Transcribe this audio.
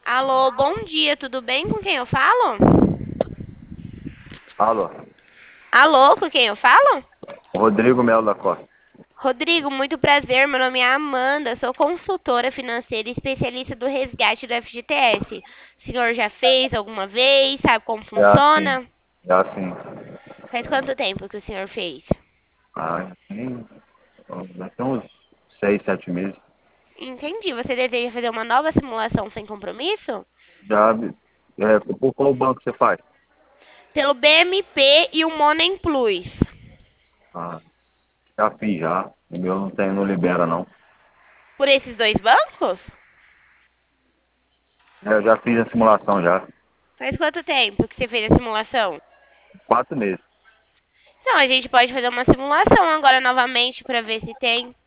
Alô, bom dia, tudo bem? Com quem eu falo? Alô, Alô, com quem eu falo? Rodrigo Melo da Costa. Rodrigo, muito prazer. Meu nome é Amanda, sou consultora financeira e especialista do resgate do FGTS. O senhor já fez alguma vez? Sabe como É assim, funciona? é assim. Faz quanto tempo que o senhor fez? Tem, vai ter uns 6, 7 meses. Entendi. Você deseja fazer uma nova simulação sem compromisso? Já, por qual banco você faz? Pelo BMP e o Monem Plus. Ah, já fiz já. O meu não tem, não libera não. Por esses dois bancos? Já fiz a simulação já. Faz quanto tempo que você fez a simulação? 4 meses. Então, a gente pode fazer uma simulação agora novamente para ver se tem.